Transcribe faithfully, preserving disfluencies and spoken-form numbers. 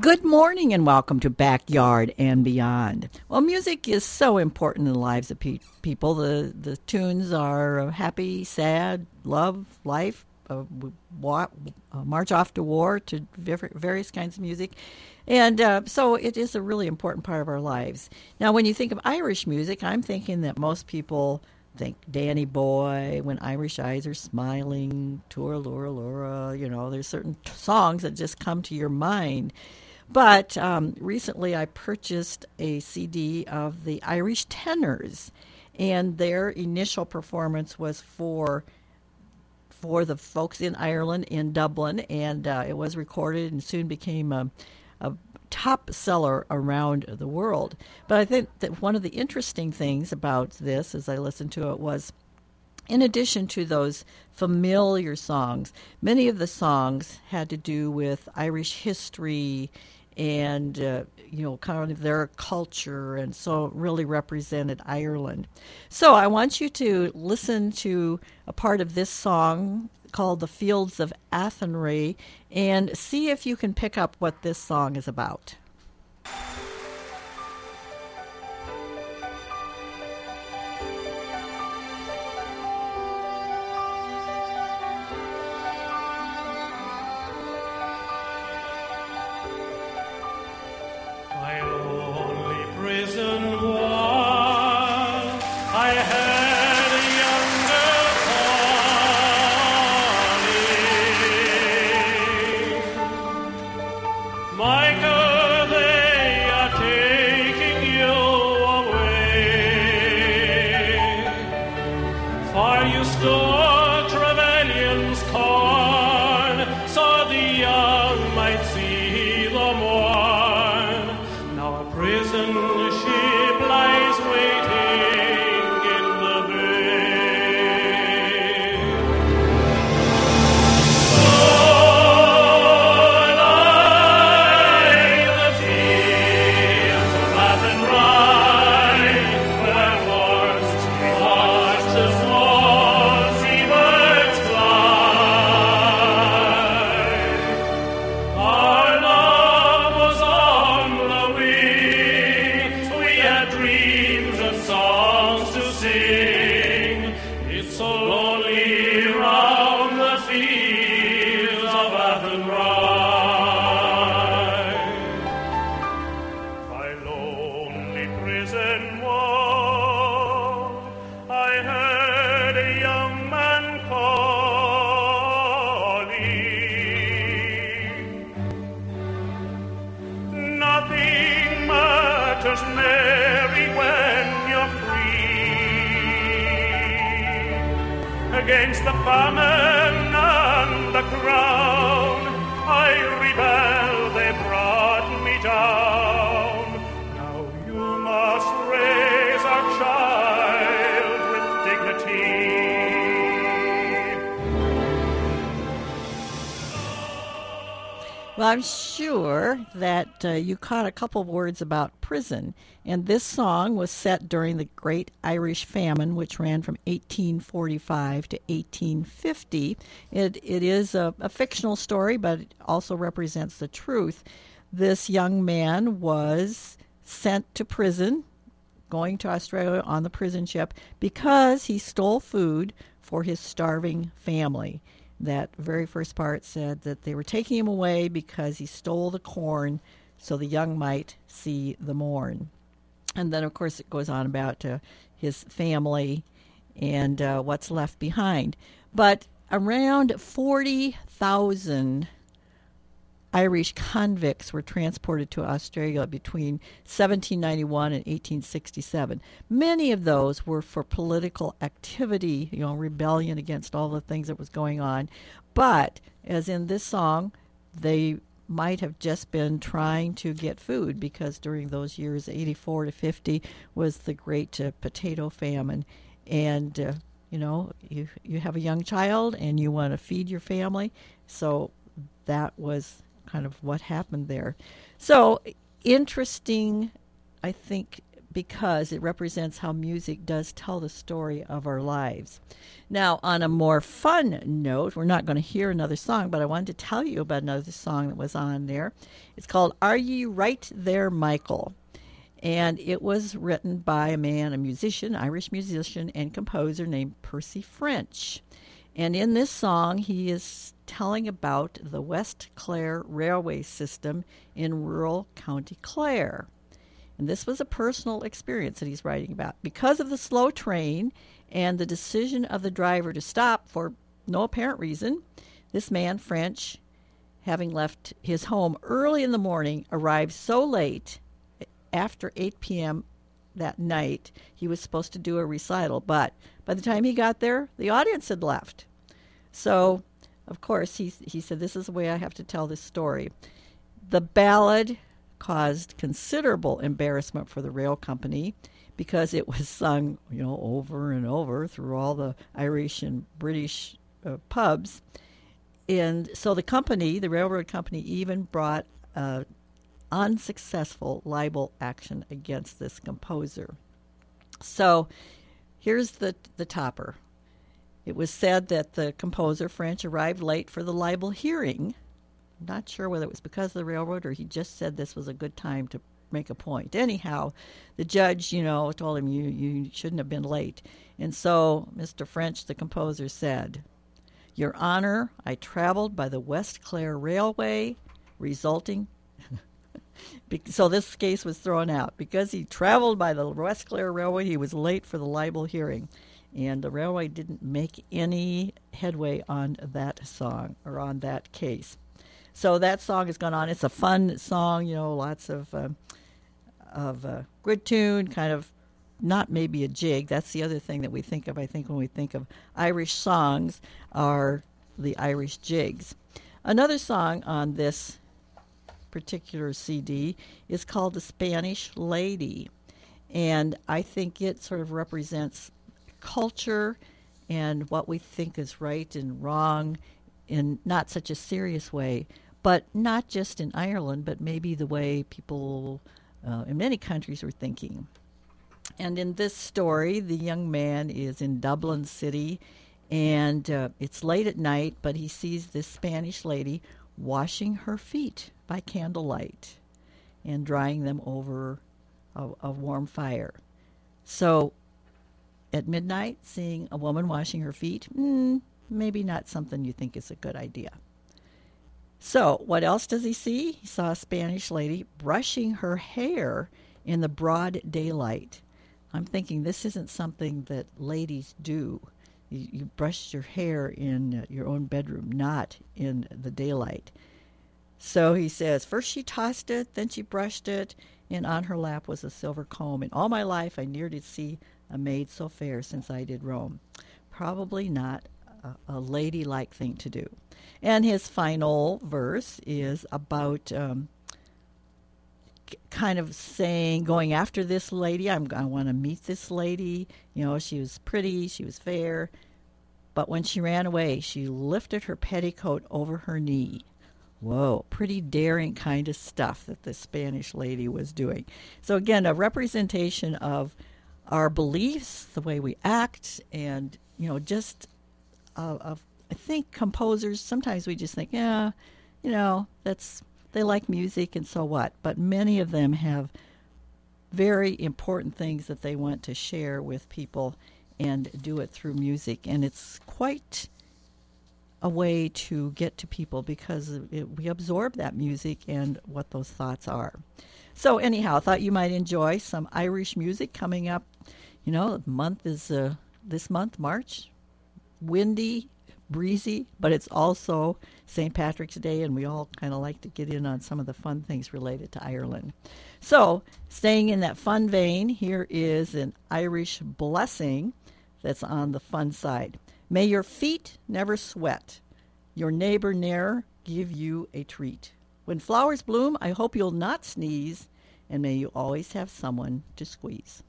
Good morning and welcome to Backyard and Beyond. Well, music is so important in the lives of pe- people. The the tunes are happy, sad, love, life, uh, wa- uh, march off to war, to various kinds of music. And uh, so it is a really important part of our lives. Now, when you think of Irish music, I'm thinking that most people think Danny Boy, When Irish Eyes Are Smiling, Tour Lura Lura, you know, there's certain t- songs that just come to your mind. But um, recently I purchased a C D of the Irish Tenors, and their initial performance was for for the folks in Ireland, in Dublin, and uh, it was recorded and soon became a, a top seller around the world. But I think that one of the interesting things about this, as I listened to it, was in addition to those familiar songs, many of the songs had to do with Irish history and, uh, you know, kind of their culture, and so really represented Ireland. So I want you to listen to a part of this song called The Fields of Athenry and see if you can pick up what this song is about. Against the famine and the crown, I rebel, they brought me down. Now you must raise our child with dignity. Well, I'm sure that uh, you caught a couple of words about prison. And this song was set during the Great Irish Famine, which ran from eighteen forty-five to eighteen fifty. It, it is a, a fictional story, but it also represents the truth. This young man was sent to prison, going to Australia on the prison ship, because he stole food for his starving family. That very first part said that they were taking him away because he stole the corn so the young might see the morn. And then, of course, it goes on about uh, his family and uh, what's left behind. But around forty thousand Irish convicts were transported to Australia between seventeen ninety-one and eighteen sixty-seven. Many of those were for political activity, you know, rebellion against all the things that was going on. But, as in this song, they might have just been trying to get food, because during those years, eighty-four to fifty, was the great uh, potato famine. And, uh, you know, you, you have a young child and you want to feed your family. So that was kind of what happened there. So interesting, I think, because it represents how music does tell the story of our lives. Now, on a more fun note, we're not going to hear another song, but I wanted to tell you about another song that was on there. It's called Are Ye Right There, Michael? And it was written by a man, a musician, Irish musician and composer named Percy French. And in this song, he is telling about the West Clare Railway System in rural County Clare. And this was a personal experience that he's writing about. Because of the slow train and the decision of the driver to stop for no apparent reason, this man, French, having left his home early in the morning, arrived so late, after eight p.m. that night, he was supposed to do a recital. But by the time he got there, the audience had left. So, of course, he, he said, this is the way I have to tell this story. The ballad caused considerable embarrassment for the rail company because it was sung, you know, over and over through all the Irish and British uh, pubs. And so the company, the railroad company, even brought uh, unsuccessful libel action against this composer. So here's the the topper. It was said that the composer, French, arrived late for the libel hearing. Not sure whether it was because of the railroad or he just said this was a good time to make a point. Anyhow, the judge, you know, told him you, you shouldn't have been late. And so Mister French, the composer, said, Your Honor, I traveled by the West Clare Railway, resulting... so this case was thrown out. Because he traveled by the West Clare Railway, he was late for the libel hearing. And the railway didn't make any headway on that song or on that case. So that song has gone on. It's a fun song, you know, lots of uh, of uh, good tune, kind of not maybe a jig. That's the other thing that we think of, I think, when we think of Irish songs are the Irish jigs. Another song on this particular C D is called The Spanish Lady. And I think it sort of represents culture and what we think is right and wrong in not such a serious way, but not just in Ireland, but maybe the way people uh, in many countries are thinking. And in this story, the young man is in Dublin City, and uh, it's late at night, but he sees this Spanish lady washing her feet by candlelight and drying them over a, a warm fire. So at midnight, seeing a woman washing her feet, mm, maybe not something you think is a good idea. So what else does he see? He saw a Spanish lady brushing her hair in the broad daylight. I'm thinking this isn't something that ladies do. You, you brush your hair in uh, your own bedroom, not in the daylight. So he says, first she tossed it, then she brushed it, and on her lap was a silver comb. In all my life I ne'er did see a maid so fair since I did roam. Probably not a, a ladylike thing to do. And his final verse is about um, c- kind of saying, going after this lady. I'm, I want to meet this lady. You know, she was pretty, she was fair. But when she ran away, she lifted her petticoat over her knee. Whoa, pretty daring kind of stuff that the Spanish lady was doing. So again, a representation of our beliefs, the way we act, and, you know, just, uh, of, I think composers, sometimes we just think, yeah, you know, that's, they like music and so what. But many of them have very important things that they want to share with people and do it through music. And it's quite a way to get to people because it, we absorb that music and what those thoughts are. So anyhow, I thought you might enjoy some Irish music coming up. You know, the month is uh, this month, March. Windy, breezy, but it's also Saint Patrick's Day, and we all kind of like to get in on some of the fun things related to Ireland. So, staying in that fun vein, here is an Irish blessing that's on the fun side. May your feet never sweat, your neighbor ne'er give you a treat. When flowers bloom, I hope you'll not sneeze, and may you always have someone to squeeze.